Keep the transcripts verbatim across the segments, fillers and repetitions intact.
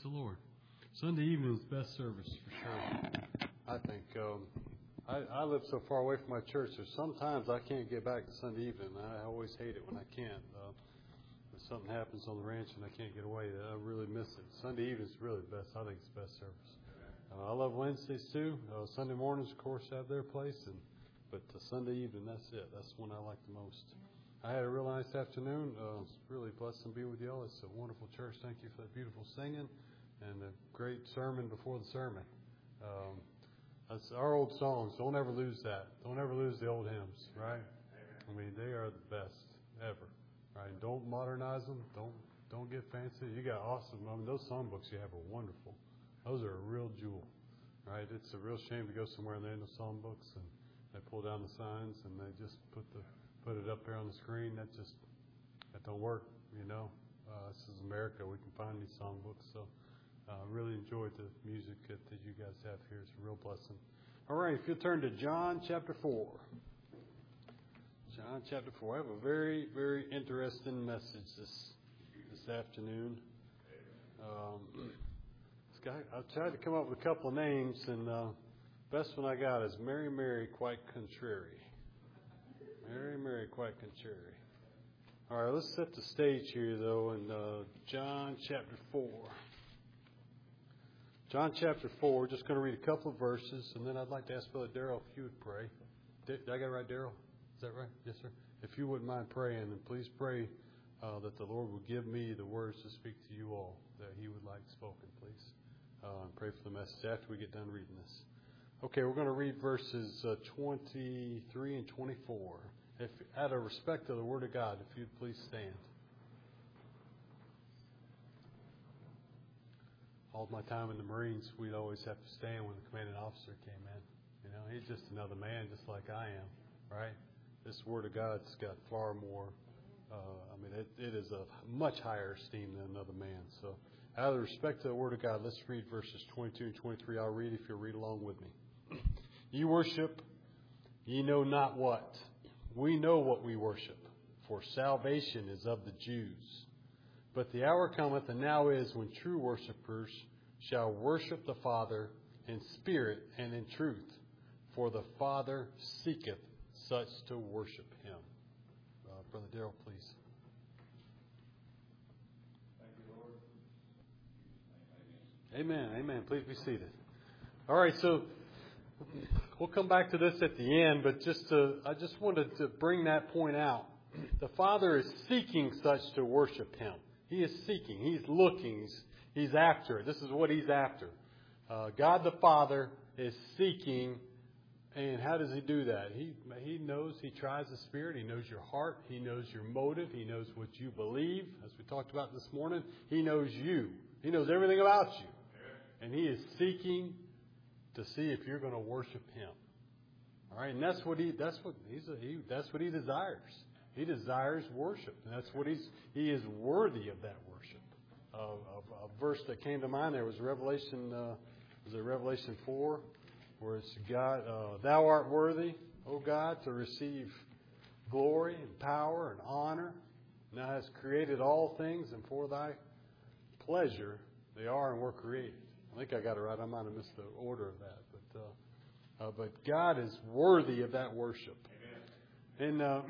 the Lord. Sunday evening is the best service for sure. I think um, I, I live so far away from my church, so sometimes I can't get back to Sunday evening. I always hate it when I can't. Uh, if something happens on the ranch and I can't get away, I really miss it. Sunday evening is really the best. I think it's the best service. Uh, I love Wednesdays too. Uh, Sunday mornings, of course, have their place, and but uh, Sunday evening, that's it. That's the one I like the most. I had a real nice afternoon. Uh, it's really blessed to be with y'all. It's a wonderful church. Thank you for that beautiful singing and a great sermon before the sermon. Um, that's our old songs. Don't ever lose that. Don't ever lose the old hymns, right? I mean, they are the best ever, right? Don't modernize them. Don't don't get fancy. You got awesome. I mean, those songbooks you have are wonderful. Those are a real jewel, right? It's a real shame to go somewhere and there ain't no songbooks and they pull down the signs and they just put the put it up there on the screen. That just that don't work, you know. Uh, this is America. We can find these songbooks. So I uh, really enjoyed the music that, that you guys have here. It's a real blessing. All right, if you'll turn to John chapter four. John chapter four. I have a very, very interesting message this this afternoon. Um, this guy, I've tried to come up with a couple of names, and uh, best one I got is Mary, Mary, quite contrary. Mary, Mary, quite contrary. All right, let's set the stage here, though, in uh, John chapter four. John chapter four, we're just going to read a couple of verses, and then I'd like to ask Brother Darrell if you would pray. Did, did I get it right, Darrell? Is that right? Yes, sir. If you wouldn't mind praying, and please pray uh, that the Lord will give me the words to speak to you all that He would like spoken, please. Uh, and pray for the message after we get done reading this. Okay, we're going to read verses uh, twenty-three and twenty-four. If, out of respect to the Word of God, if you'd please stand. All my time in the Marines, we'd always have to stand when the commanding officer came in. You know, he's just another man, just like I am, right? This Word of God's got far more. Uh, I mean, it, it is of much higher esteem than another man. So, out of respect to the Word of God, let's read verses twenty-two and twenty-three. I'll read if you'll read along with me. Ye worship, ye know not what. We know what we worship, for salvation is of the Jews. But the hour cometh, and now is, when true worshipers shall worship the Father in spirit and in truth. For the Father seeketh such to worship Him. Uh, Brother Darrell, please. Thank you, Lord. Amen. Amen. Please be seated. All right, so we'll come back to this at the end, but just to, I just wanted to bring that point out. The Father is seeking such to worship Him. He is seeking. He's looking. He's, he's after it. This is what He's after. Uh, God the Father is seeking. And how does He do that? He He knows. He tries the Spirit. He knows your heart. He knows your motive. He knows what you believe. As we talked about this morning, He knows you. He knows everything about you. And He is seeking to see if you're going to worship Him. All right, and that's what He. That's what He's. A, he, that's what He desires. He desires worship, and that's what He's. He is worthy of that worship. Uh, a, a verse that came to mind there was Revelation. Uh, was it Revelation four, where it's God. Uh, Thou art worthy, O God, to receive glory and power and honor. And Thou hast created all things, and for Thy pleasure they are and were created. I think I got it right. I might have missed the order of that, but uh, uh, but God is worthy of that worship. Amen. And. Uh,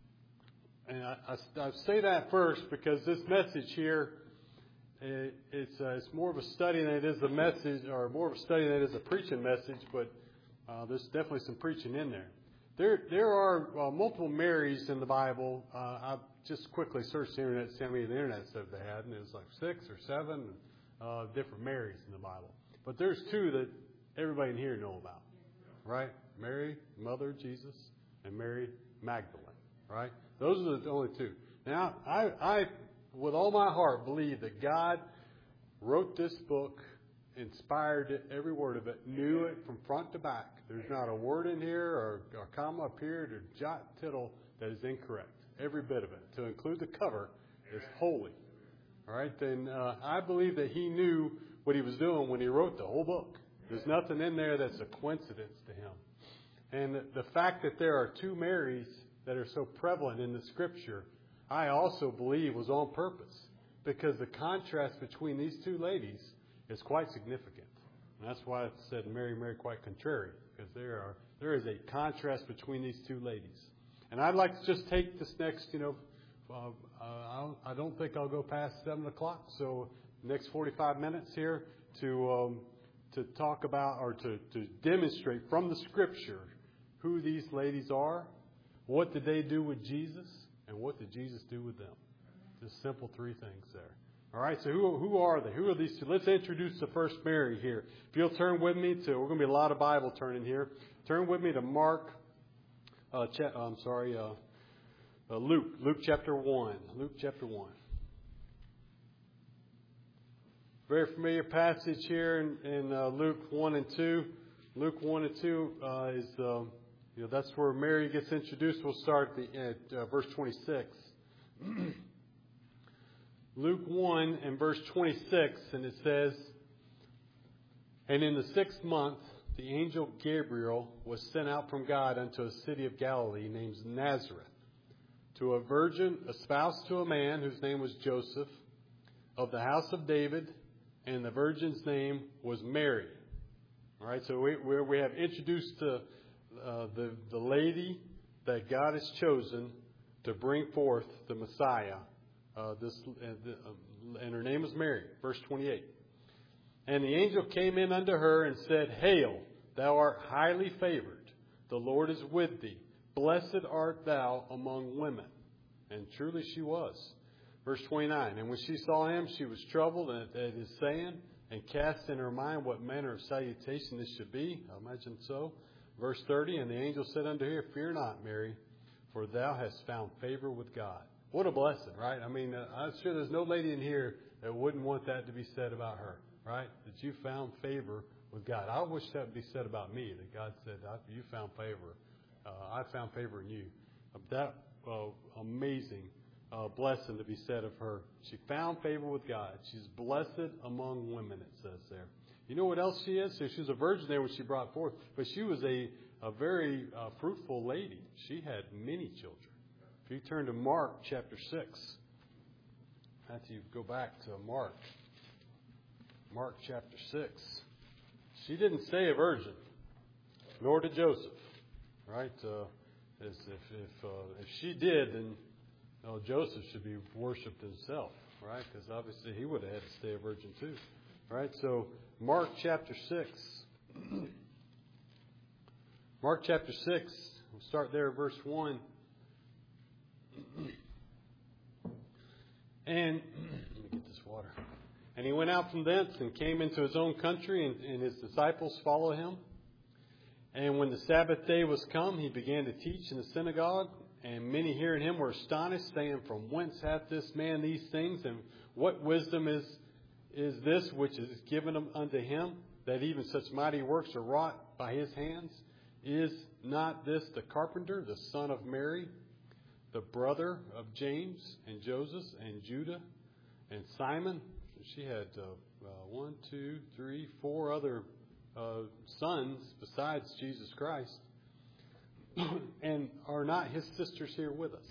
And I, I, I say that first because this message here, it, it's uh, it's more of a study than it is a message, or more of a study than it is a preaching message. But uh, there's definitely some preaching in there. There there are uh, multiple Marys in the Bible. Uh, I just quickly searched the internet to see how many of the internet stuff they had, and it was like six or seven uh, different Marys in the Bible. But there's two that everybody in here know about, right? Mary, mother of Jesus, and Mary Magdalene, right? Those are the only two. Now, I, I, with all my heart, believe that God wrote this book, inspired it, every word of it, knew it from front to back. There's not a word in here or a comma up here or jot tittle that is incorrect. Every bit of it, to include the cover, is holy. All right, then uh, I believe that He knew what He was doing when He wrote the whole book. There's nothing in there that's a coincidence to Him. And the, the fact that there are two Marys that are so prevalent in the Scripture, I also believe was on purpose, because the contrast between these two ladies is quite significant. And that's why it said Mary, Mary, quite contrary, because there are there is a contrast between these two ladies. And I'd like to just take this next, you know, uh, uh, I, don't, I don't think I'll go past seven o'clock. So next forty-five minutes here to um, to talk about or to, to demonstrate from the Scripture who these ladies are, what did they do with Jesus, and what did Jesus do with them. Just simple three things there. All right, so who who are they? Who are these two? Let's introduce the first Mary here. If you'll turn with me to, we're going to be a lot of Bible turning here. Turn with me to Mark, uh, cha- I'm sorry, uh, uh, Luke, Luke chapter one. Luke chapter one. Very familiar passage here in, in uh, Luke one and two. Luke one and two uh, is, uh, you know, that's where Mary gets introduced. We'll start at, the, at uh, verse twenty-six. Luke one and verse twenty-six, and it says, "And in the sixth month, the angel Gabriel was sent out from God unto a city of Galilee named Nazareth, to a virgin espoused to a man whose name was Joseph, of the house of David, and the virgin's name was Mary." All right, so we we, we have introduced the, uh, the the lady that God has chosen to bring forth the Messiah. Uh, this uh, the, uh, and her name is Mary. Verse twenty-eight. "And the angel came in unto her and said, Hail, thou art highly favored. The Lord is with thee. Blessed art thou among women." And truly she was. Verse twenty-nine. "And when she saw him, she was troubled at, at his saying, and cast in her mind what manner of salutation this should be." I imagine so. Verse thirty. "And the angel said unto her, Fear not, Mary, for thou hast found favor with God." What a blessing, right? I mean, uh, I'm sure there's no lady in here that wouldn't want that to be said about her, right? That you found favor with God. I wish that would be said about me, that God said, you found favor. Uh, I found favor in you. That uh, amazing uh, blessing to be said of her. She found favor with God. She's blessed among women, it says there. You know what else she is? So she was a virgin there when she brought forth, but she was a, a very uh, fruitful lady. She had many children. If you turn to Mark chapter six, Matthew, go back to Mark. Mark chapter six. She didn't stay a virgin, nor did Joseph, right? Uh, as if if, uh, if she did, then no, Joseph should be worshipped himself, right? Because obviously he would have had to stay a virgin too, right? So Mark chapter six. Mark chapter six. We'll start there at verse one. And let me get this water. "And he went out from thence and came into his own country, and, and his disciples followed him. And when the Sabbath day was come, he began to teach in the synagogue. And many hearing him were astonished, saying, From whence hath this man these things? And what wisdom is is this which is given unto him, that even such mighty works are wrought by his hands? Is not this the carpenter, the son of Mary, the brother of James and Joseph and Judah and Simon?" She had uh, uh, one, two, three, four other uh, sons besides Jesus Christ. "And are not his sisters here with us?"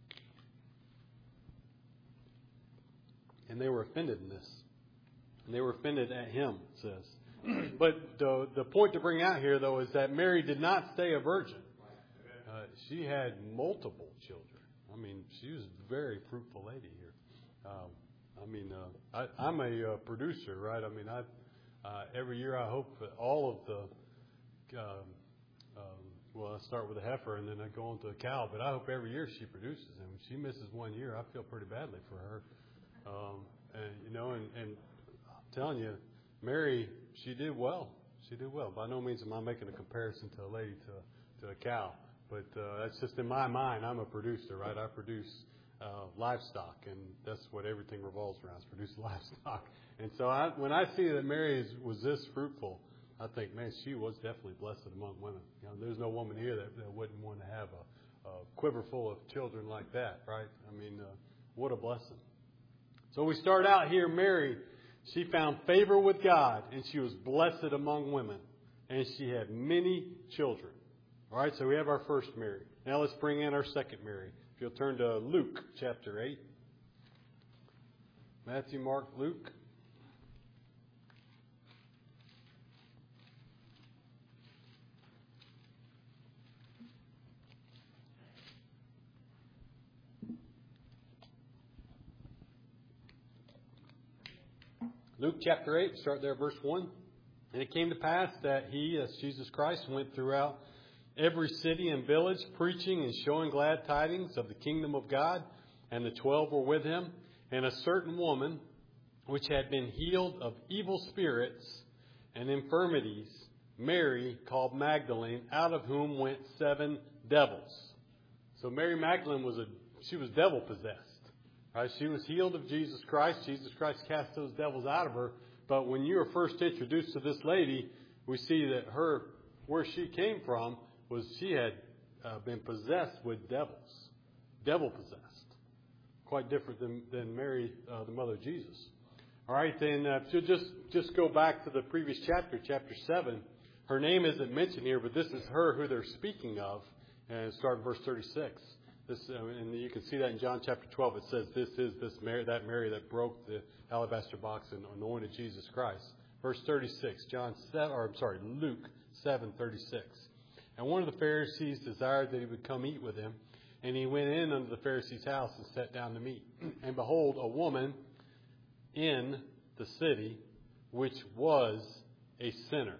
And they were offended in this. And they were offended at him, it says. But the, the point to bring out here, though, is that Mary did not stay a virgin. Uh, she had multiple children. I mean, she was a very fruitful lady here. Um, I mean, uh, I, I'm a uh, producer, right? I mean, I uh, every year I hope that all of the, um, um, well, I start with a heifer and then I go on to a cow, but I hope every year she produces. And when she misses one year, I feel pretty badly for her. Um, and, you know, and, and I'm telling you, Mary, she did well. She did well. By no means am I making a comparison to a lady to, to a cow. But uh, that's just in my mind. I'm a producer, right? I produce uh, livestock, and that's what everything revolves around, is produce livestock. And so I, when I see that Mary is, was this fruitful, I think, man, she was definitely blessed among women. You know, there's no woman here that, that wouldn't want to have a, a quiver full of children like that, right? I mean, uh, what a blessing. So we start out here, Mary, she found favor with God, and she was blessed among women, and she had many children. All right, so we have our first Mary. Now let's bring in our second Mary. If you'll turn to Luke chapter eight. Matthew, Mark, Luke. Luke chapter eight, start there, verse one. And it came to pass that he, as Jesus Christ, went throughout every city and village, preaching and showing glad tidings of the kingdom of God. And the twelve were with him. And a certain woman, which had been healed of evil spirits and infirmities, Mary, called Magdalene, out of whom went seven devils. So Mary Magdalene was a, she was devil possessed. Right? She was healed of Jesus Christ. Jesus Christ cast those devils out of her. But when you were first introduced to this lady, we see that her, where she came from, was she had uh, been possessed with devils. Devil possessed. Quite different than, than Mary, uh, the mother of Jesus. All right, then uh, to just, just go back to the previous chapter, chapter seven. Her name isn't mentioned here, but this is her who they're speaking of. And start in verse thirty-six. This, uh, and you can see that in John chapter twelve. It says, this is this Mary, that Mary that broke the alabaster box and anointed Jesus Christ. Verse thirty-six, John seven, or I'm sorry, Luke seven thirty-six. And one of the Pharisees desired that he would come eat with him, and he went in unto the Pharisee's house and sat down to meat. And behold, a woman in the city, which was a sinner.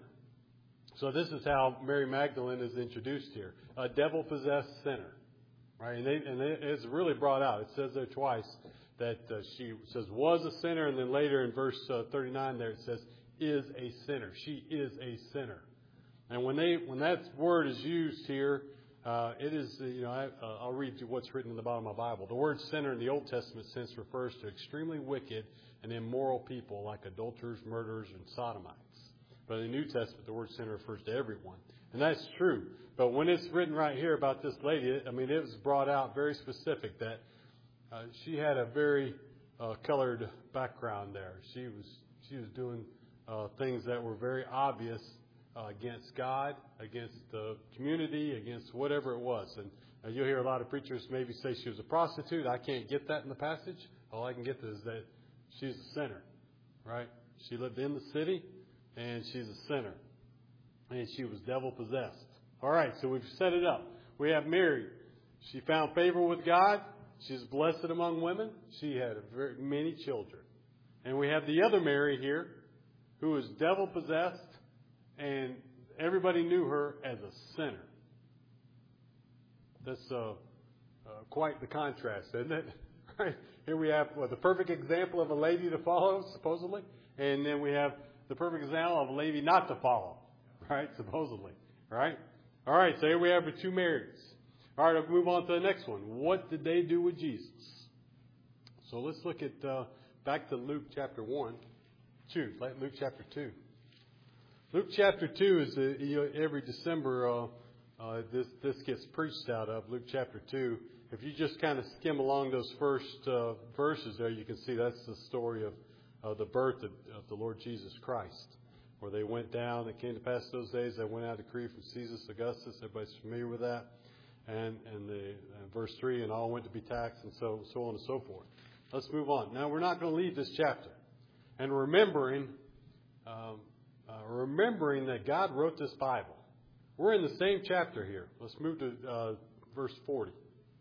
So this is how Mary Magdalene is introduced here, a devil-possessed sinner. Right, and, they, and they, it's really brought out. It says there twice that uh, she says was a sinner, and then later in verse uh, thirty-nine there it says is a sinner. She is a sinner. And when they when that word is used here, uh, it is you know I, uh, I'll read you what's written in the bottom of my Bible. The word sinner in the Old Testament sense refers to extremely wicked and immoral people like adulterers, murderers, and sodomites. But in the New Testament, the word sinner refers to everyone, and that's true. But when it's written right here about this lady, I mean, it was brought out very specific that uh, she had a very uh, colored background there. She was she was doing uh, things that were very obvious uh, against God, against the community, against whatever it was. And uh, you'll hear a lot of preachers maybe say she was a prostitute. I can't get that in the passage. All I can get is that she's a sinner, right? She lived in the city, and she's a sinner, and she was devil possessed. All right, so we've set it up. We have Mary. She found favor with God. She's blessed among women. She had very many children. And we have the other Mary here, who was devil-possessed, and everybody knew her as a sinner. That's uh, uh, quite the contrast, isn't it? Right? Here we have well, the perfect example of a lady to follow, supposedly. And then we have the perfect example of a lady not to follow, right? Supposedly, right? All right, so here we have the two Marys. All right, I'll move on to the next one. What did they do with Jesus? So let's look at uh, back to Luke chapter one, two. Luke chapter two. Luke chapter two is uh, you know, every December uh, uh, this this gets preached out of Luke chapter two. If you just kind of skim along those first uh, verses there, you can see that's the story of uh, the birth of, of the Lord Jesus Christ. Where they went down, it came to pass those days, they went out a decree from Caesar Augustus. Everybody's familiar with that. And and the uh, verse three, and all went to be taxed, and so so on and so forth. Let's move on. Now we're not going to leave this chapter, and remembering, um, uh, remembering that God wrote this Bible. We're in the same chapter here. Let's move to uh, verse forty.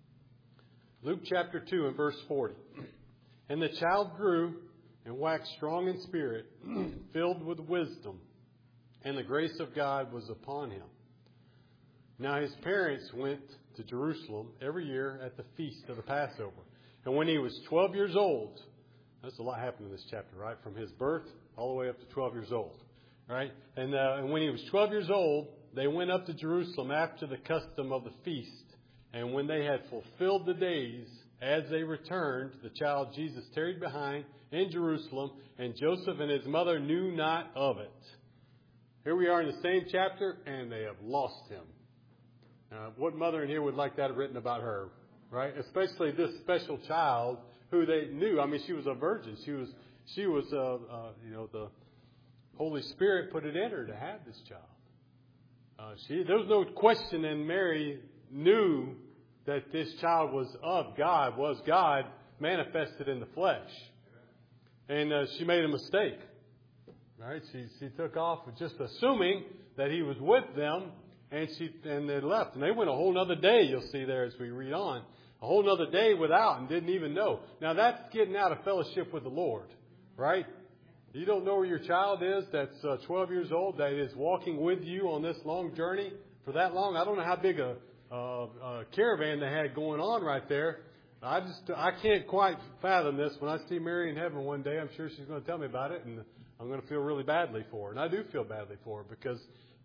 Luke chapter two and verse forty. And the child grew and waxed strong in spirit, filled with wisdom, and the grace of God was upon him. Now his parents went to Jerusalem every year at the feast of the Passover. And when he was twelve years old, that's a lot happened in this chapter, right? From his birth all the way up to twelve years old, right? And, uh, and when he was twelve years old, they went up to Jerusalem after the custom of the feast. And when they had fulfilled the days, as they returned, the child Jesus tarried behind in Jerusalem, and Joseph and his mother knew not of it. Here we are in the same chapter, and they have lost him. Uh, what mother in here would like that written about her, right? Especially this special child who they knew. I mean, she was a virgin. She was, she was, uh, uh, you know, the Holy Spirit put it in her to have this child. Uh, she, there was no question, and Mary knew that this child was of God, was God manifested in the flesh. And uh, she made a mistake. Right? She she took off just assuming that he was with them, and she and they left. And they went a whole other day, you'll see there as we read on, a whole other day without and didn't even know. Now that's getting out of fellowship with the Lord, right? You don't know where your child is that's uh, twelve years old, that is walking with you on this long journey for that long. I don't know how big a, a, a caravan they had going on right there. I just I can't quite fathom this. When I see Mary in heaven one day, I'm sure she's going to tell me about it, and I'm going to feel really badly for her. And I do feel badly for her because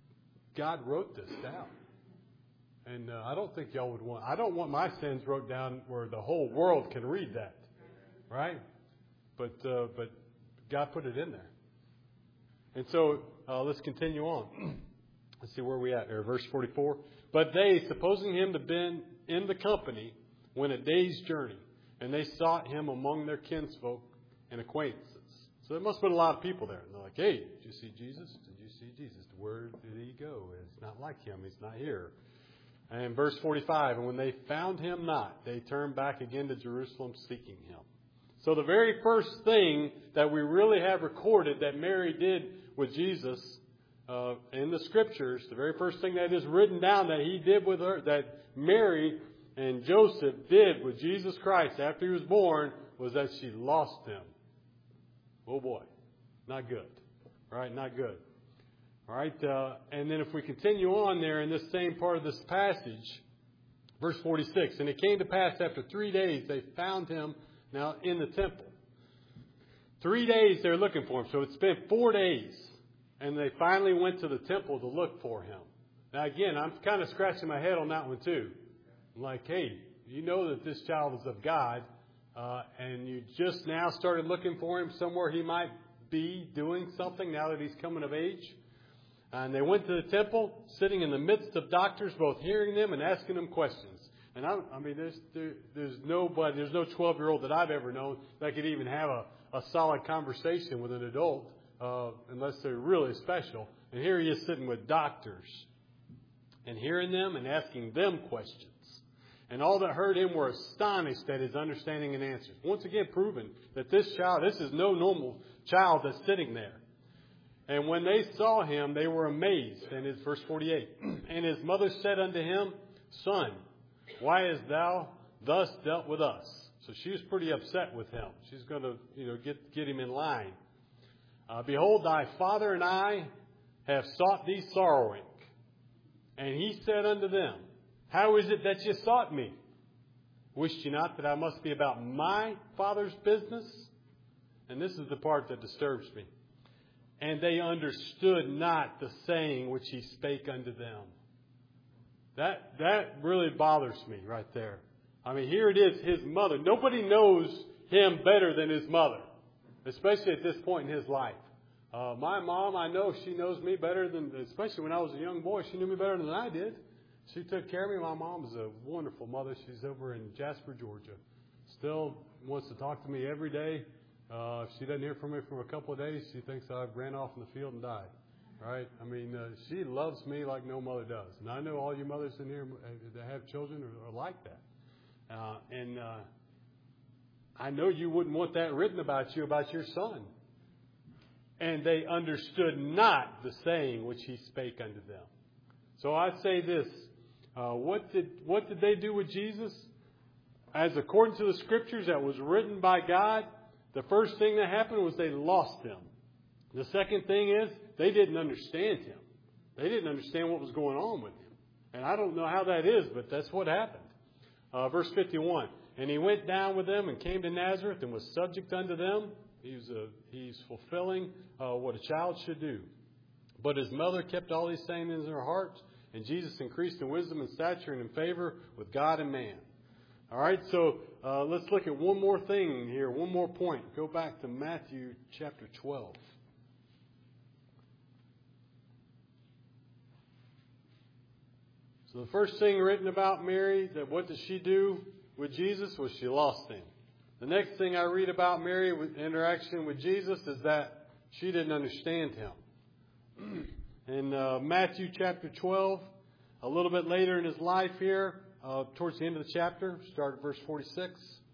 God wrote this down. And uh, I don't think y'all would want, I don't want my sins wrote down where the whole world can read that. Right? But, uh, but God put it in there. And so, uh, let's continue on. Let's see where we at here. Verse forty-four. But they, supposing him to have been in the company, went a day's journey, and they sought him among their kinsfolk and acquaintances. So there must have been a lot of people there. And they're like, hey, did you see Jesus? Did you see Jesus? Where did he go? It's not like him. He's not here. And verse forty-five, and when they found him not, they turned back again to Jerusalem seeking him. So the very first thing that we really have recorded that Mary did with Jesus uh, in the Scriptures, the very first thing that is written down that he did with her, that Mary and Joseph did with Jesus Christ after he was born, was that she lost him. Oh boy, not good. All right, not good. All right, uh, and then if we continue on there in this same part of this passage, verse forty-six, and it came to pass after three days they found him now in the temple. Three days they're looking for him, so it's been four days, and they finally went to the temple to look for him. Now again, I'm kind of scratching my head on that one too. I'm like, hey, you know that this child is of God, uh, and you just now started looking for him somewhere he might be doing something now that he's coming of age. And they went to the temple, sitting in the midst of doctors, both hearing them and asking them questions. And I, I mean, there's there, there's nobody, there's no twelve-year-old that I've ever known that could even have a, a solid conversation with an adult, uh, unless they're really special. And here he is sitting with doctors and hearing them and asking them questions. And all that heard him were astonished at his understanding and answers. Once again, proving that this child, this is no normal child that's sitting there. And when they saw him, they were amazed. And it's verse forty-eight. And his mother said unto him, Son, why hast thou thus dealt with us? So she was pretty upset with him. She's going to, you know, get get him in line. Uh, Behold, thy father and I have sought thee sorrowing. And he said unto them, How is it that ye sought me? Wist ye not that I must be about my Father's business? And this is the part that disturbs me. And they understood not the saying which he spake unto them. That that really bothers me right there. I mean, here it is, his mother. Nobody knows him better than his mother, especially at this point in his life. Uh, my mom, I know she knows me better than, especially when I was a young boy, she knew me better than I did. She took care of me. My mom is a wonderful mother. She's over in Jasper, Georgia. Still wants to talk to me every day. Uh, if she doesn't hear from me for a couple of days, she thinks I ran off in the field and died. Right? I mean, uh, she loves me like no mother does. And I know all you mothers in here that have children are, are like that. Uh, and uh, I know you wouldn't want that written about you, about your son. And they understood not the saying which he spake unto them. So I say this. Uh, what did what did they do with Jesus? As according to the Scriptures that was written by God, the first thing that happened was they lost him. The second thing is they didn't understand him. They didn't understand what was going on with him. And I don't know how that is, but that's what happened. Uh, verse fifty-one. And he went down with them and came to Nazareth and was subject unto them. He's, a, he's fulfilling uh, what a child should do. But his mother kept all these sayings in her heart. And Jesus increased in wisdom and stature and in favor with God and man. All right, so uh, let's look at one more thing here, one more point. Go back to Matthew chapter twelve. So the first thing written about Mary, that what did she do with Jesus, was she lost him. The next thing I read about Mary with interaction with Jesus is that she didn't understand him. In uh, Matthew chapter twelve, a little bit later in his life here, uh, towards the end of the chapter, start at verse forty-six.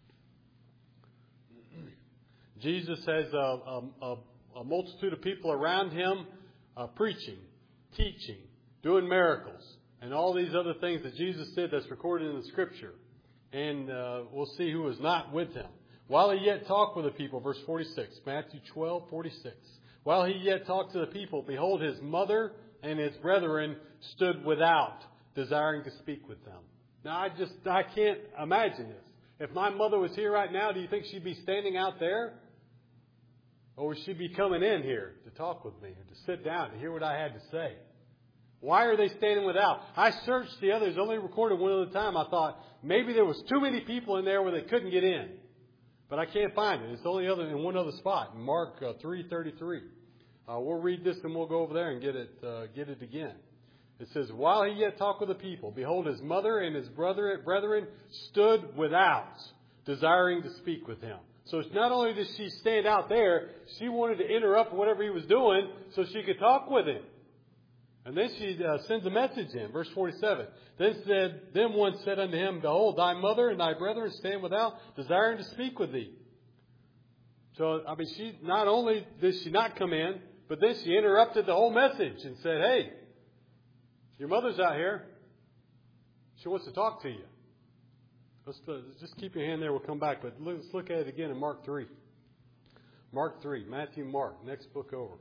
Jesus has a, a, a multitude of people around him uh, preaching, teaching, doing miracles, and all these other things that Jesus did that's recorded in the Scripture. And uh, we'll see who was not with him. While he yet talked with the people, verse forty-six, Matthew twelve, forty-six. While he yet talked to the people, behold, his mother and his brethren stood without, desiring to speak with them. Now, I just, I can't imagine this. If my mother was here right now, do you think she'd be standing out there? Or would she be coming in here to talk with me and to sit down to hear what I had to say? Why are they standing without? I searched the others, only recorded one at a time. I thought maybe there was too many people in there where they couldn't get in. But I can't find it. It's only other in one other spot, in Mark uh, three thirty-three. Uh, we'll read this and we'll go over there and get it uh, get it again. It says, while he yet talked with the people, behold, his mother and his brother, brethren stood without, desiring to speak with him. So it's not only did she stand out there, she wanted to interrupt whatever he was doing so she could talk with him. And then she uh, sends a message in, verse forty-seven. Then said, then one said unto him, behold, thy mother and thy brethren stand without, desiring to speak with thee. So, I mean, she not only did she not come in, but then she interrupted the whole message and said, hey, your mother's out here. She wants to talk to you. Let's uh, just keep your hand there. We'll come back. But let's look at it again in Mark three. Mark three, Matthew, Mark, next book over.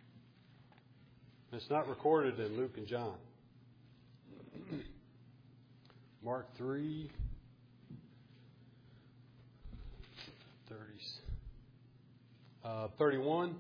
It's not recorded in Luke and John. Mark three, thirty, uh, thirty-one.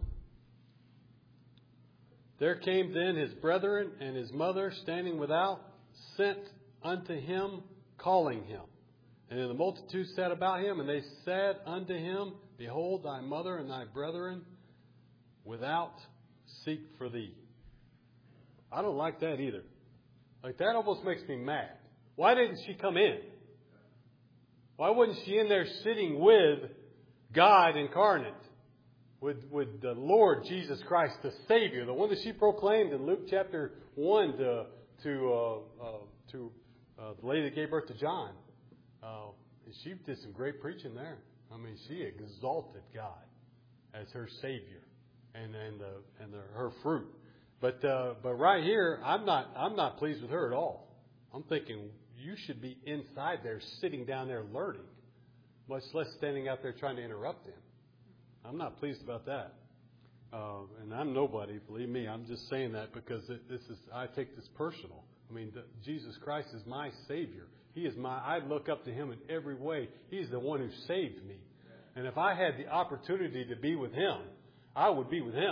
There came then his brethren and his mother standing without, sent unto him, calling him. And then the multitude sat about him, and they said unto him, behold, thy mother and thy brethren without seek for thee. I don't like that either. Like, that almost makes me mad. Why didn't she come in? Why wasn't she in there sitting with God incarnate? With, with the Lord Jesus Christ, the Savior, the one that she proclaimed in Luke chapter one to to uh, uh, to uh, the lady that gave birth to John. Uh, she did some great preaching there. I mean, she exalted God as her Savior and and the, and the, her fruit. But uh, but right here, I'm not I'm not pleased with her at all. I'm thinking you should be inside there, sitting down there learning, much less standing out there trying to interrupt him. I'm not pleased about that. Uh, and I'm nobody, believe me. I'm just saying that because it, this is, I take this personal. I mean, the, Jesus Christ is my Savior. He is my, I look up to Him in every way. He's the one who saved me. And if I had the opportunity to be with Him, I would be with Him.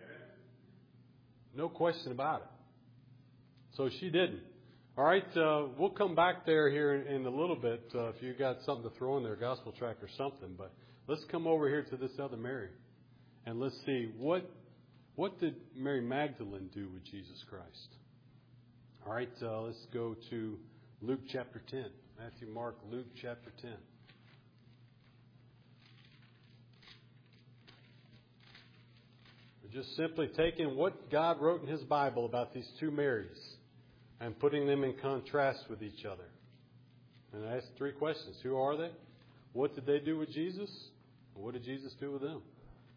No question about it. So she didn't. All right, uh, we'll come back there here in, in a little bit uh, if you got something to throw in there, gospel tract or something. But let's come over here to this other Mary, and let's see what what did Mary Magdalene do with Jesus Christ. All right, uh, let's go to Luke chapter ten. Matthew, Mark, Luke chapter ten. We're just simply taking what God wrote in His Bible about these two Marys and putting them in contrast with each other. And I asked three questions. Who are they? What did they do with Jesus? And what did Jesus do with them?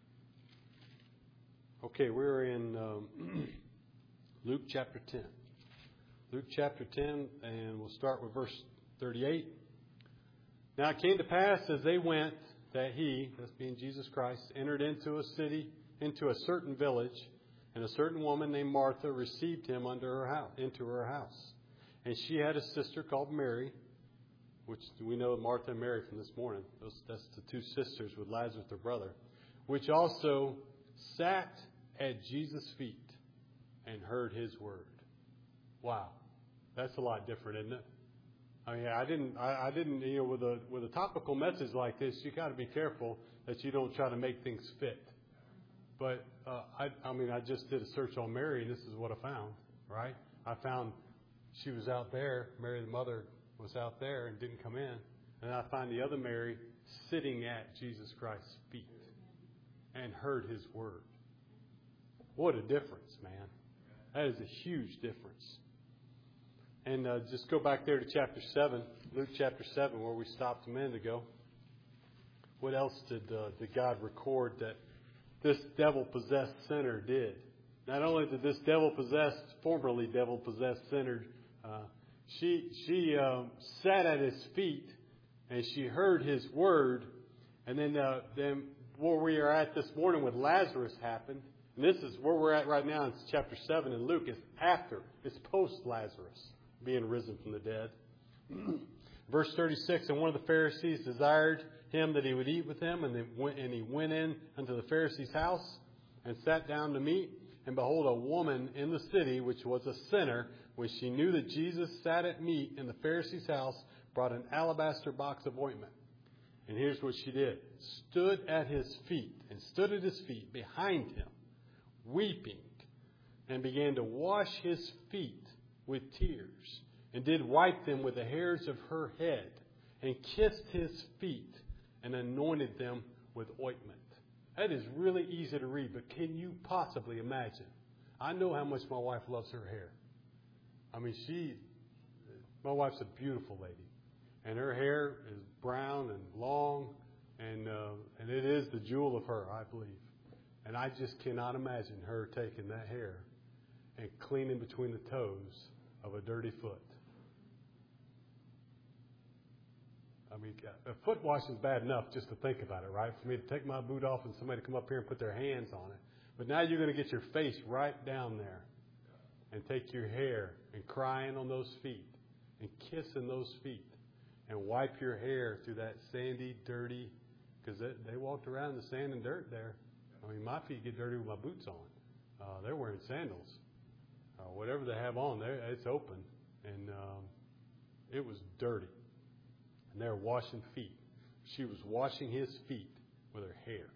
Okay, we're in um, Luke chapter ten. Luke chapter ten, and we'll start with verse thirty-eight. Now it came to pass as they went that he, that's being Jesus Christ, entered into a city, into a certain village, and a certain woman named Martha received him under her house, into her house. And she had a sister called Mary, which we know Martha and Mary from this morning. Those, that's the two sisters with Lazarus, their brother, which also sat at Jesus' feet and heard his word. Wow, that's a lot different, isn't it? I mean, I didn't, I, I didn't, you know, with a with a topical message like this, you got to be careful that you don't try to make things fit. But uh, I, I mean, I just did a search on Mary, and this is what I found. Right? I found she was out there. Mary, the mother, was out there and didn't come in, and I find the other Mary sitting at Jesus Christ's feet and heard his word. What a difference, man! That is a huge difference. And uh, just go back there to chapter seven, Luke chapter seven, where we stopped a minute ago. What else did uh, did God record that this devil-possessed sinner did? Not only did this devil-possessed, formerly devil-possessed sinner, uh, she she um, sat at his feet and she heard his word, And then, uh, then where we are at this morning with Lazarus happened. And this is where we're at right now in chapter seven in Luke. It's after, it's post-Lazarus being risen from the dead. Verse thirty-six, and one of the Pharisees desired him that he would eat with him, and, they went, and he went in unto the Pharisee's house and sat down to meat. And behold, a woman in the city, which was a sinner, when she knew that Jesus sat at meat in the Pharisee's house, brought an alabaster box of ointment. And here's what she did. Stood at his feet, and stood at his feet behind him, weeping, and began to wash his feet with tears, and did wipe them with the hairs of her head, and kissed his feet, and anointed them with ointment. That is really easy to read, but can you possibly imagine? I know how much my wife loves her hair. I mean, she, my wife's a beautiful lady. And her hair is brown and long, and uh, and it is the jewel of her, I believe. And I just cannot imagine her taking that hair and cleaning between the toes of a dirty foot. I mean, a foot wash is bad enough just to think about it, right? For me to take my boot off and somebody to come up here and put their hands on it. But now you're going to get your face right down there and take your hair and crying on those feet and kissing those feet. And wipe your hair through that sandy, dirty, because they, they walked around in the sand and dirt there. I mean, my feet get dirty with my boots on. Uh, they're wearing sandals. Uh, whatever they have on, it's open. And um, it was dirty. And they're washing feet. She was washing his feet with her hair.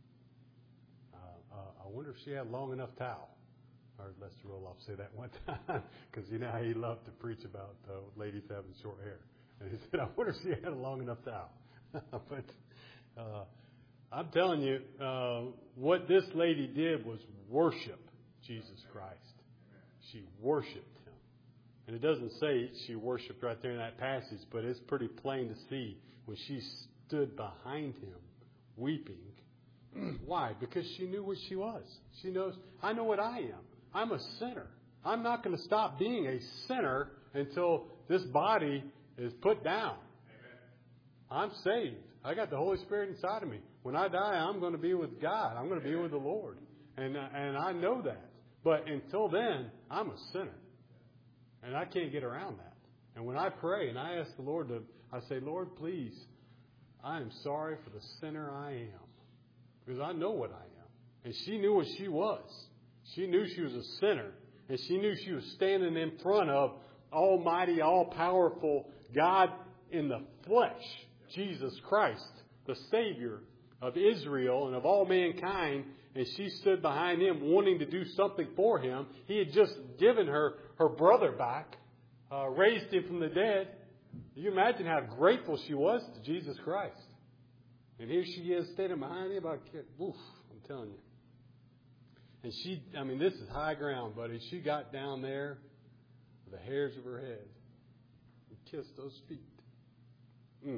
Uh, uh, I wonder if she had a long enough towel. Or Lester Roloff say that one time, because you know how he loved to preach about uh, ladies having short hair. And he said, I wonder if she had a long enough towel. But uh, I'm telling you, uh, what this lady did was worship Jesus Christ. She worshiped him. And it doesn't say she worshiped right there in that passage, but it's pretty plain to see when she stood behind him weeping. Why? Because she knew what she was. She knows, I know what I am. I'm a sinner. I'm not going to stop being a sinner until this body is put down. Amen. I'm saved. I got the Holy Spirit inside of me. When I die, I'm going to be with God. I'm going to be with the Lord. And, and I know that. But until then, I'm a sinner. And I can't get around that. And when I pray and I ask the Lord to, I say, Lord, please, I am sorry for the sinner I am. Because I know what I am. And she knew what she was. She knew she was a sinner. And she knew she was standing in front of Almighty, all-powerful God in the flesh, Jesus Christ, the Savior of Israel and of all mankind. And she stood behind him wanting to do something for him. He had just given her her brother back, uh, raised him from the dead. You imagine how grateful she was to Jesus Christ. And here she is standing behind him. I can't, oof, I'm telling you. And she, I mean, this is high ground, buddy. She got down there with the hairs of her head and kissed those feet. Mm.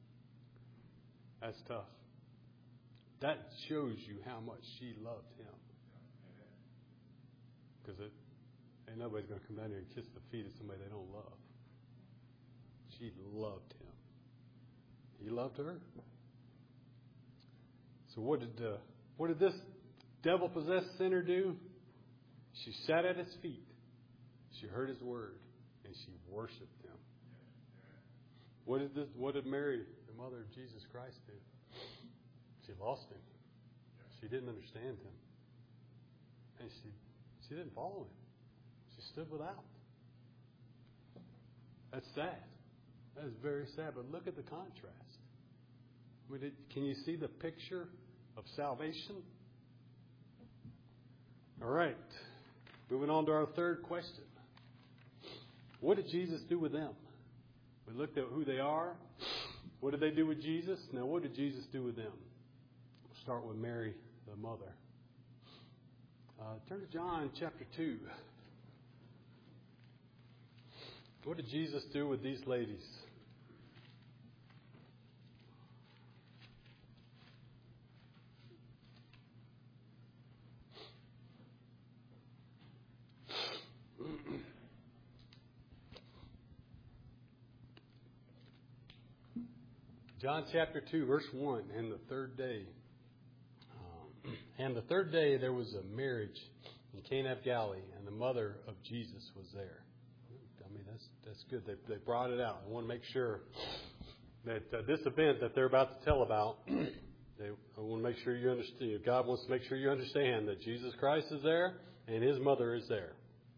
That's tough. That shows you how much she loved him. Because it ain't nobody's going to come down here and kiss the feet of somebody they don't love. She loved him. He loved her. So what did uh, what did this devil-possessed sinner do? She sat at his feet. She heard his word, and she worshipped him. What did this? What did Mary, the mother of Jesus Christ, do? She lost him. She didn't understand him, and she she didn't follow him. She stood without. That's sad. That is very sad. But look at the contrast. I mean, can you see the picture of salvation? All right. Moving on to our third question. What did Jesus do with them? We looked at who they are. What did they do with Jesus? Now, what did Jesus do with them? We'll start with Mary, the mother. Uh, turn to John chapter two. What did Jesus do with these ladies? John chapter two, verse one, and the third day. Um, and the third day there was a marriage in Cana of Galilee, and the mother of Jesus was there. I mean, that's that's good. They they brought it out. I want to make sure that uh, this event that they're about to tell about, they, I want to make sure you understand. God wants to make sure you understand that Jesus Christ is there and His mother is there.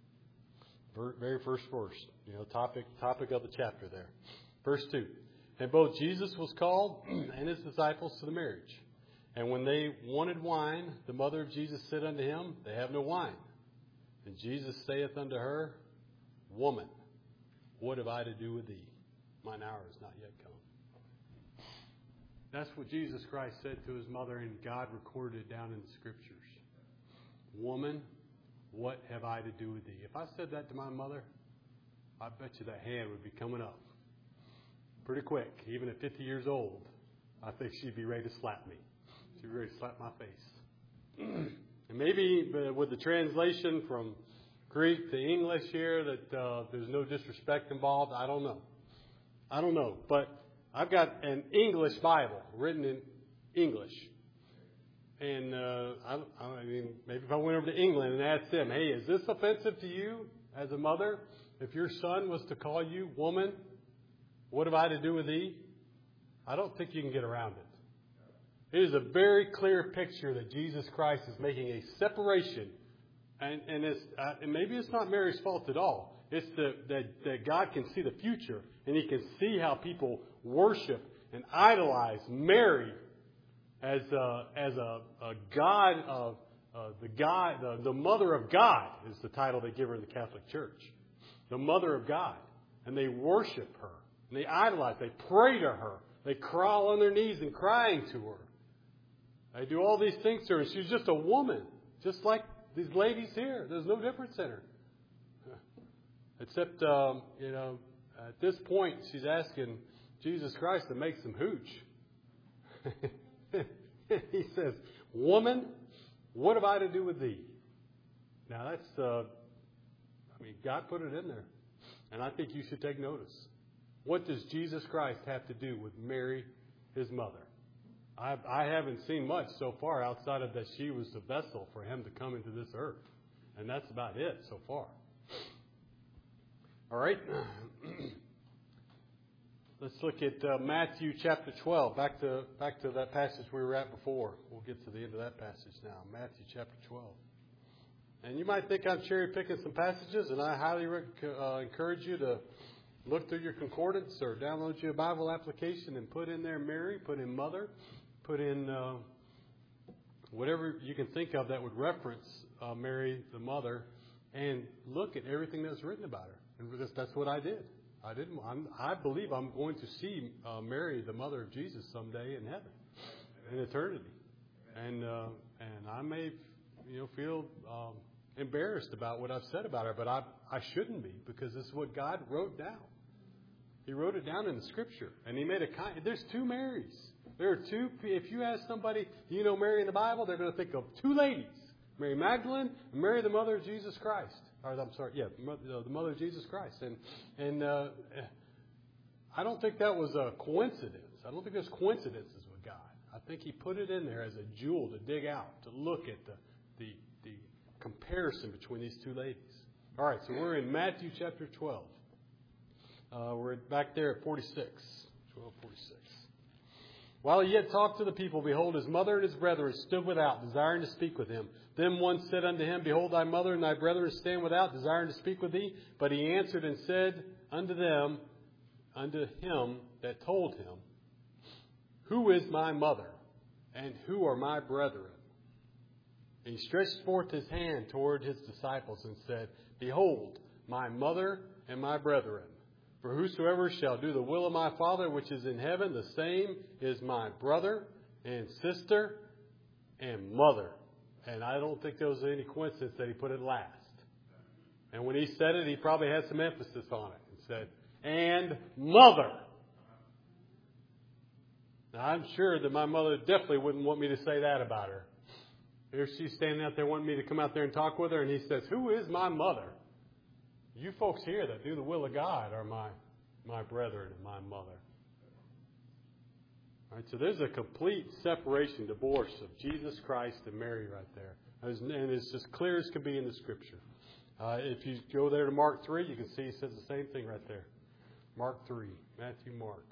Very first verse, you know, topic topic of the chapter there. Verse two. And both Jesus was called and His disciples to the marriage. And when they wanted wine, the mother of Jesus said unto Him, They have no wine. And Jesus saith unto her, Woman, what have I to do with thee? Mine hour is not yet come. That's what Jesus Christ said to His mother, and God recorded it down in the Scriptures. Woman, what have I to do with thee? If I said that to my mother, I bet you that hand would be coming up pretty quick. Even at fifty years old, I think she'd be ready to slap me. She'd be ready to slap my face. And maybe with the translation from Greek to English here, that uh, there's no disrespect involved. I don't know. I don't know. But I've got an English Bible written in English. And uh, I, I mean, maybe if I went over to England and asked them, hey, is this offensive to you as a mother? If your son was to call you woman, what have I to do with thee? I don't think you can get around it. It is a very clear picture that Jesus Christ is making a separation. And, and, it's, uh, and maybe it's not Mary's fault at all. It's the, that, that God can see the future. And He can see how people worship and idolize Mary as a, as a, a God of uh, the God, the, the Mother of God is the title they give her in the Catholic Church. The Mother of God. And they worship her. And they idolize. They pray to her. They crawl on their knees and crying to her. They do all these things to her. She's just a woman. Just like these ladies here. There's no difference in her. Except, um, you know, at this point, she's asking Jesus Christ to make some hooch. He says, Woman, what have I to do with thee? Now, that's, uh, I mean, God put it in there. And I think you should take notice. What does Jesus Christ have to do with Mary, His mother? I, I haven't seen much so far outside of that she was the vessel for Him to come into this earth. And that's about it so far. All right. Let's look at uh, Matthew chapter twelve. Back to back to that passage we were at before. We'll get to the end of that passage now. Matthew chapter twelve. And you might think I'm cherry picking some passages, and I highly rec- uh, encourage you to look through your concordance or download your Bible application and put in there Mary, put in mother, put in uh, whatever you can think of that would reference uh, Mary, the mother, and look at everything that's written about her. And that's, that's what I did. I didn't. I'm, I believe I'm going to see uh, Mary, the mother of Jesus, someday in heaven, in eternity, and uh, and I may, you know, feel um, embarrassed about what I've said about her, but I I shouldn't be, because this is what God wrote down. He wrote it down in the Scripture, and He made a kind. There's two Marys. There are two. If you ask somebody, do you know Mary in the Bible? They're going to think of two ladies: Mary Magdalene and Mary, the mother of Jesus Christ. Or I'm sorry, yeah, the mother of Jesus Christ. And and uh, I don't think that was a coincidence. I don't think there's coincidences with God. I think He put it in there as a jewel to dig out, to look at the the, the comparison between these two ladies. All right, so we're in Matthew chapter twelve. Uh, we're back there at forty-six. twelve forty-six. While he yet talked to the people, behold, his mother and his brethren stood without, desiring to speak with him. Then one said unto him, Behold, thy mother and thy brethren stand without, desiring to speak with thee. But he answered and said unto them, unto him that told him, Who is my mother, and who are my brethren? And he stretched forth his hand toward his disciples and said, Behold, my mother and my brethren. For whosoever shall do the will of my Father which is in heaven, the same is my brother and sister and mother. And I don't think there was any coincidence that he put it last. And when he said it, he probably had some emphasis on it and said, and mother. Now, I'm sure that my mother definitely wouldn't want me to say that about her. Here she's standing out there wanting me to come out there and talk with her, and he says, Who is my mother? You folks here that do the will of God are my, my brethren and my mother. All right, so there's a complete separation, divorce of Jesus Christ and Mary right there. And it's as clear as can be in the Scripture. Uh, if you go there to Mark three, you can see it says the same thing right there. Mark three, Matthew, Mark.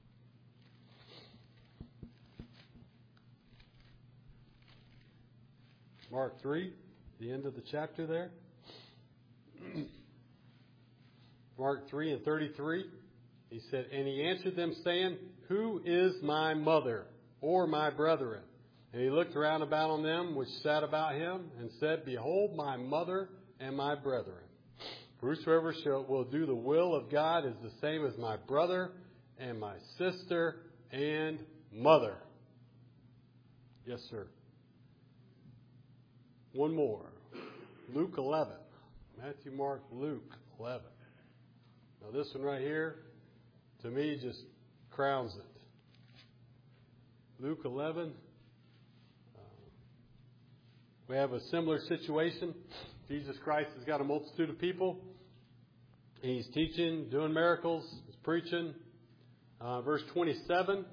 Mark three, the end of the chapter there. Mark three and thirty-three, he said, and he answered them, saying, who is my mother or my brethren? And he looked round about on them which sat about him, and said, behold, my mother and my brethren. For whosoever shall, will do the will of God is the same as my brother and my sister and mother. Yes, sir. One more. Luke eleven. Matthew, Mark, Luke eleven. Now this one right here, to me, just crowns it. Luke eleven. Uh, we have a similar situation. Jesus Christ has got a multitude of people. He's teaching, doing miracles, he's preaching. Uh, verse twenty-seven.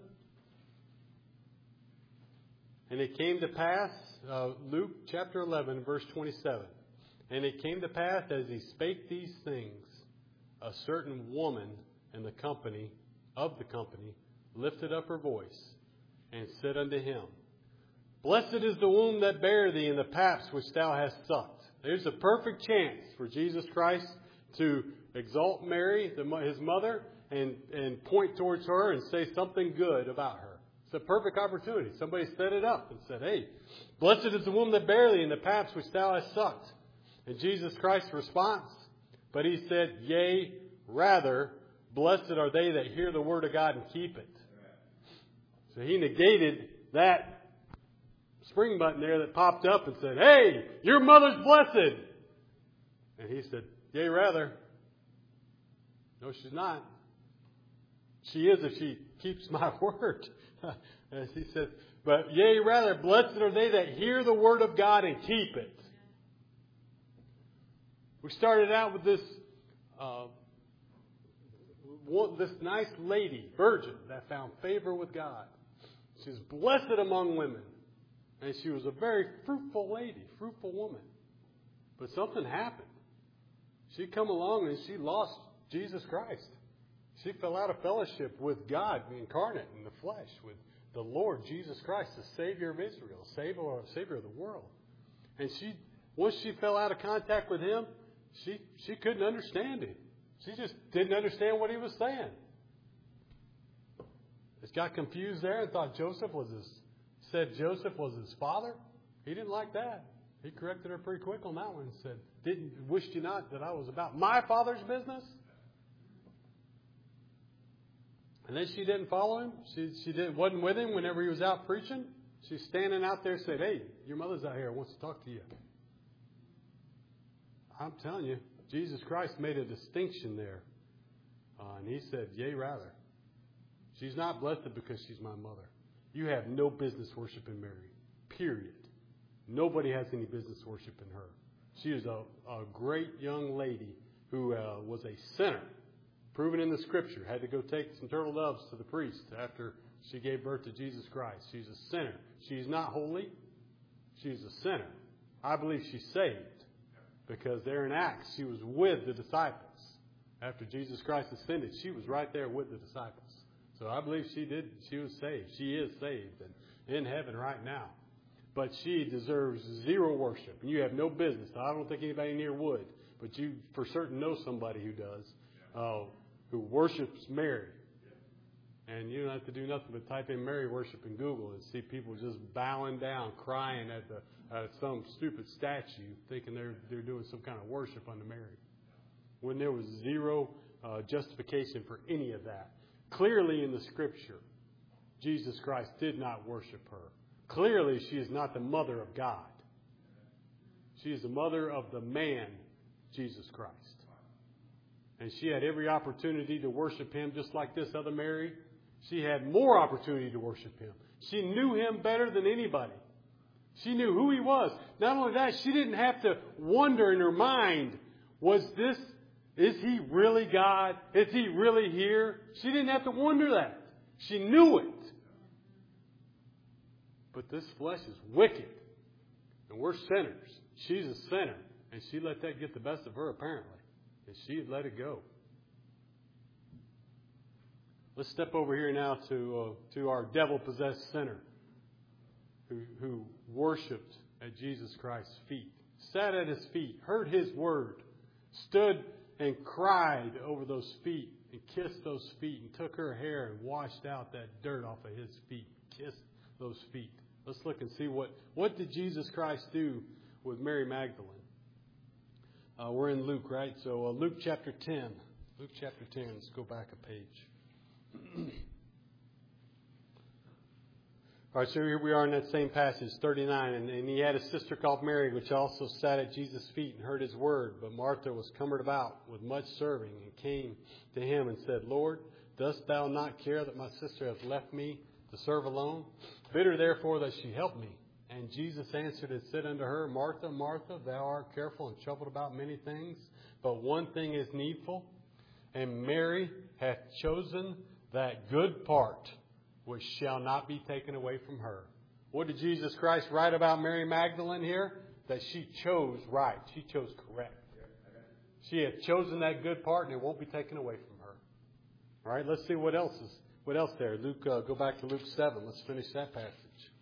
And it came to pass, uh, Luke chapter eleven, verse twenty-seven. And it came to pass as he spake these things, a certain woman in the company, of the company, lifted up her voice and said unto him, blessed is the womb that bare thee and the paps which thou hast sucked. There's a perfect chance for Jesus Christ to exalt Mary, the, his mother, and, and point towards her and say something good about her. It's a perfect opportunity. Somebody set it up and said, hey, blessed is the womb that bare thee and the paps which thou hast sucked. And Jesus Christ's response, but he said, yea, rather, blessed are they that hear the word of God and keep it. So he negated that spring button there that popped up and said, hey, your mother's blessed. And he said, yea, rather. No, she's not. She is if she keeps my word. As he said, but yea, rather, blessed are they that hear the word of God and keep it. We started out with this uh, one, this nice lady, virgin, that found favor with God. She's blessed among women. And she was a very fruitful lady, fruitful woman. But something happened. She come along and she lost Jesus Christ. She fell out of fellowship with God incarnate in the flesh, with the Lord Jesus Christ, the Savior of Israel, Savior, Savior of the world. And she, once she fell out of contact with Him, she, she couldn't understand Him. She just didn't understand what He was saying. Just got confused there and thought Joseph was his, said Joseph was his father. He didn't like that. He corrected her pretty quick on that one and said, "Didn't wished you not that I was about my father's business?" And then she didn't follow him. She she didn't wasn't with him whenever he was out preaching. She's standing out there and said, "Hey, your mother's out here. Wants to talk to you." I'm telling you, Jesus Christ made a distinction there. Uh, and He said, yea, rather. She's not blessed because she's my mother. You have no business worshiping Mary. Period. Nobody has any business worshiping her. She is a, a great young lady who uh, was a sinner, proven in the Scripture. Had to go take some turtle doves to the priest after she gave birth to Jesus Christ. She's a sinner. She's not holy. She's a sinner. I believe she's saved because there in Acts she was with the disciples. After Jesus Christ ascended, she was right there with the disciples. So I believe she did. She was saved. She is saved and in heaven right now. But she deserves zero worship. And you have no business. I don't think anybody near would. But you for certain know somebody who does. Uh, who worships Mary. And you don't have to do nothing but type in Mary worship in Google and see people just bowing down, crying at the at some stupid statue, thinking they're they're doing some kind of worship unto Mary. When there was zero uh, justification for any of that. Clearly in the Scripture, Jesus Christ did not worship her. Clearly she is not the mother of God. She is the mother of the man, Jesus Christ. And she had every opportunity to worship Him just like this other Mary. She had more opportunity to worship Him. She knew Him better than anybody. She knew who He was. Not only that, she didn't have to wonder in her mind, was this, is He really God? Is He really here? She didn't have to wonder that. She knew it. But this flesh is wicked. And we're sinners. She's a sinner. And she let that get the best of her, apparently. And she let it go. Let's step over here now to uh, to our devil-possessed sinner who, who worshipped at Jesus Christ's feet, sat at his feet, heard his word, stood and cried over those feet and kissed those feet and took her hair and washed out that dirt off of his feet, kissed those feet. Let's look and see what, what did Jesus Christ do with Mary Magdalene. Uh, we're in Luke, right? So uh, Luke chapter ten. Luke chapter ten. Let's go back a page. All right, so here we are in that same passage, thirty-nine. And, and he had a sister called Mary, which also sat at Jesus' feet and heard his word. But Martha was cumbered about with much serving and came to him and said, Lord, dost thou not care that my sister has left me to serve alone? Bid her therefore that she help me. And Jesus answered and said unto her, Martha, Martha, thou art careful and troubled about many things, but one thing is needful. And Mary hath chosen that good part, which shall not be taken away from her. What did Jesus Christ write about Mary Magdalene here? That she chose right. She chose correct. She had chosen that good part, and it won't be taken away from her. All right, let's see what else is what else there. Luke, uh, go back to Luke seven. Let's finish that passage.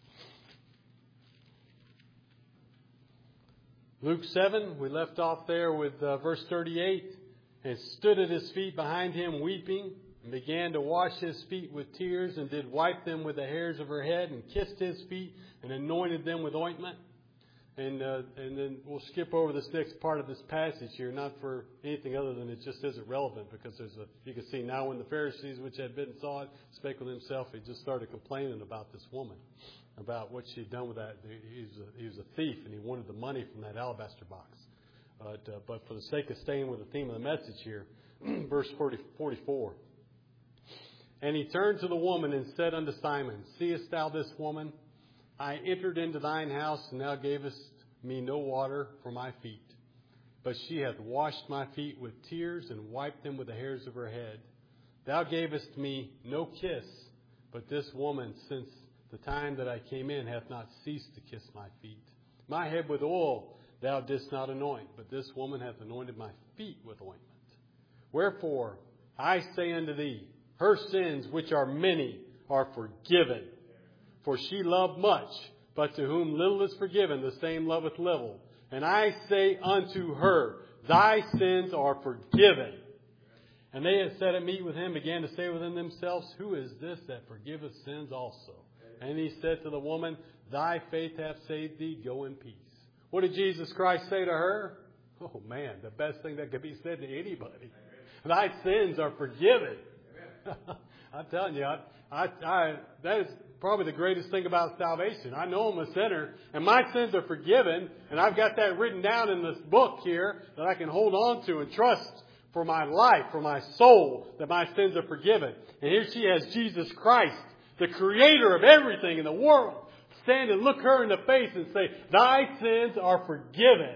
Luke seven, we left off there with uh, verse thirty-eight. And stood at his feet behind him weeping, and began to wash his feet with tears, and did wipe them with the hairs of her head, and kissed his feet, and anointed them with ointment. And uh, and then we'll skip over this next part of this passage here, not for anything other than it just isn't relevant, because there's a you can see now when the Pharisees, which had been saw it, spake with himself, he just started complaining about this woman, about what she'd done with that. He was a, he was a thief, and he wanted the money from that alabaster box. But, uh, but for the sake of staying with the theme of the message here, verse forty, forty-four. And he turned to the woman and said unto Simon, Seest thou this woman? I entered into thine house, and thou gavest me no water for my feet. But she hath washed my feet with tears, and wiped them with the hairs of her head. Thou gavest me no kiss, but this woman, since the time that I came in, hath not ceased to kiss my feet. My head with oil thou didst not anoint, but this woman hath anointed my feet with ointment. Wherefore, I say unto thee, her sins, which are many, are forgiven. For she loved much, but to whom little is forgiven, the same loveth little. And I say unto her, thy sins are forgiven. And they that sat at meat with him began to say within themselves, Who is this that forgiveth sins also? And he said to the woman, Thy faith hath saved thee, go in peace. What did Jesus Christ say to her? Oh man, the best thing that could be said to anybody. Thy sins are forgiven. I'm telling you, I, I, I, that is probably the greatest thing about salvation. I know I'm a sinner, and my sins are forgiven, and I've got that written down in this book here that I can hold on to and trust for my life, for my soul, that my sins are forgiven. And here she has Jesus Christ, the creator of everything in the world, stand and look her in the face and say, Thy sins are forgiven.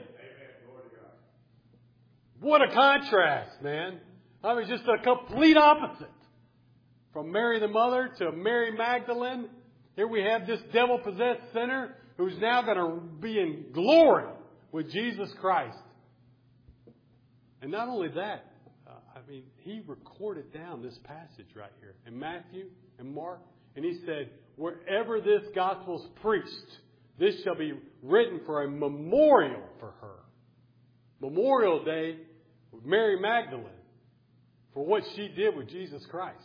What a contrast, man. I mean, just a complete opposite. From Mary the mother to Mary Magdalene, here we have this devil-possessed sinner who's now going to be in glory with Jesus Christ. And not only that, uh, I mean, he recorded down this passage right here in Matthew and Mark, and he said, wherever this gospel is preached, this shall be written for a memorial for her. Memorial Day with Mary Magdalene for what she did with Jesus Christ.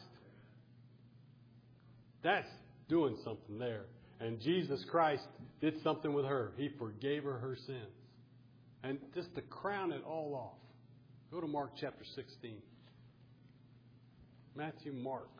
That's doing something there. And Jesus Christ did something with her. He forgave her her sins. And just to crown it all off, go to Mark chapter sixteen. Matthew, Mark.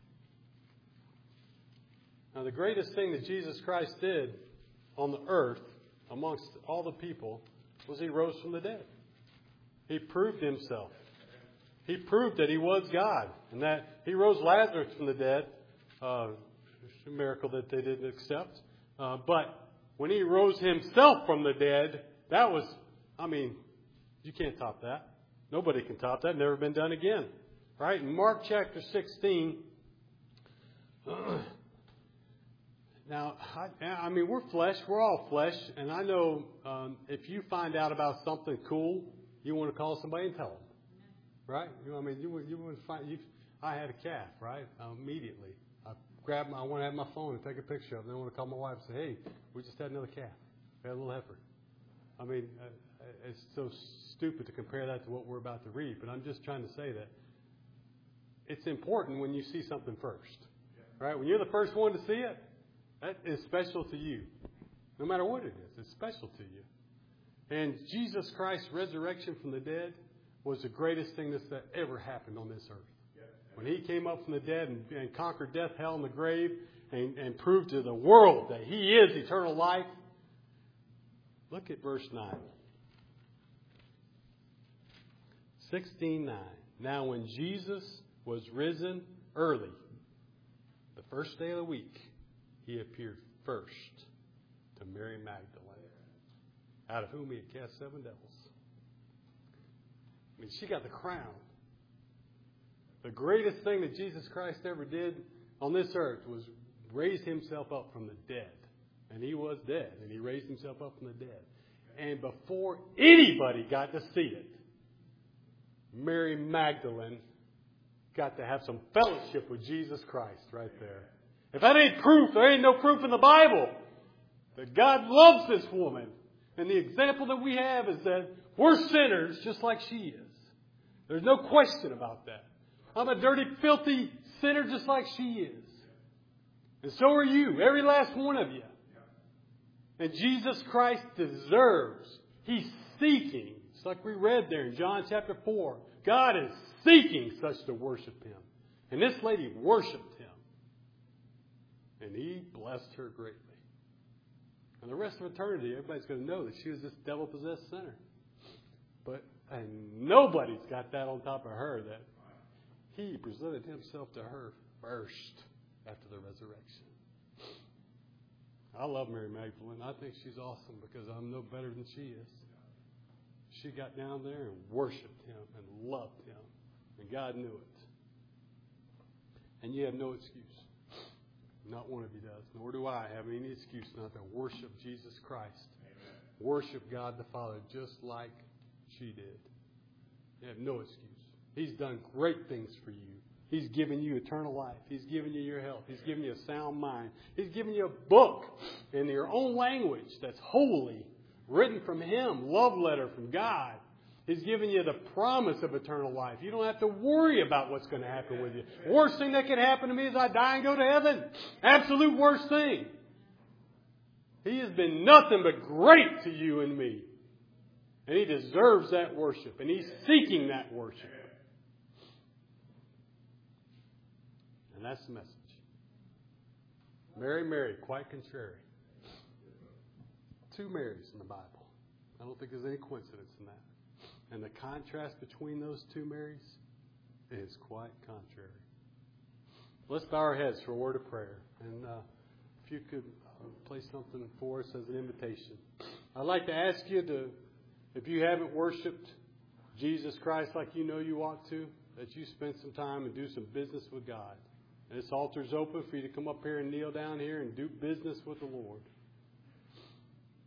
Now, the greatest thing that Jesus Christ did on the earth amongst all the people was he rose from the dead. He proved himself. He proved that he was God, and that he rose Lazarus from the dead. Uh, a miracle that they didn't accept. Uh, but when he rose himself from the dead, that was, I mean, you can't top that. Nobody can top that. Never been done again. Right? In Mark chapter sixteen, Now, I, I mean, we're flesh. We're all flesh. And I know um, if you find out about something cool, you want to call somebody and tell them. Right? You know, I mean, you would you would find. You, I had a calf, right? Um, immediately, I grabbed. My, I want to have my phone and take a picture of it. And I want to call my wife and say, "Hey, we just had another calf. We had a little heifer." I mean, uh, it's so stupid to compare that to what we're about to read. But I'm just trying to say that it's important when you see something first, right? When you're the first one to see it, that is special to you. No matter what it is, it's special to you. And Jesus Christ's resurrection from the dead was the greatest thing that's that ever happened on this earth. When he came up from the dead and, and conquered death, hell, and the grave, and, and proved to the world that he is eternal life. Look at verse nine. sixteen nine. Now when Jesus was risen early, the first day of the week, he appeared first to Mary Magdalene, out of whom he had cast seven devils. I mean, she got the crown. The greatest thing that Jesus Christ ever did on this earth was raise himself up from the dead. And he was dead, and he raised himself up from the dead. And before anybody got to see it, Mary Magdalene got to have some fellowship with Jesus Christ right there. If that ain't proof, there ain't no proof in the Bible that God loves this woman. And the example that we have is that we're sinners just like she is. There's no question about that. I'm a dirty, filthy sinner just like she is. And so are you, every last one of you. And Jesus Christ deserves, he's seeking, it's like we read there in John chapter four. God is seeking such to worship him. And this lady worshiped him. And he blessed her greatly. And the rest of eternity, everybody's going to know that she was this devil-possessed sinner. But and nobody's got that on top of her, that he presented himself to her first after the resurrection. I love Mary Magdalene. I think she's awesome because I'm no better than she is. She got down there and worshiped him and loved him. And God knew it. And you have no excuse. Not one of you does. Nor do I have any excuse not to worship Jesus Christ. Amen. Worship God the Father just like she did. You have no excuse. He's done great things for you. He's given you eternal life. He's given you your health. He's given you a sound mind. He's given you a book in your own language that's holy, written from Him, love letter from God. He's given you the promise of eternal life. You don't have to worry about what's going to happen with you. Worst thing that could happen to me is I die and go to heaven. Absolute worst thing. He has been nothing but great to you and me. And He deserves that worship. And He's seeking that worship. And that's the message. Mary, Mary, quite contrary. Two Marys in the Bible. I don't think there's any coincidence in that. And the contrast between those two Marys is quite contrary. Let's bow our heads for a word of prayer. And uh, if you could uh, place something for us as an invitation. I'd like to ask you to, if you haven't worshiped Jesus Christ like you know you ought to, that you spend some time and do some business with God. And this altar's open for you to come up here and kneel down here and do business with the Lord.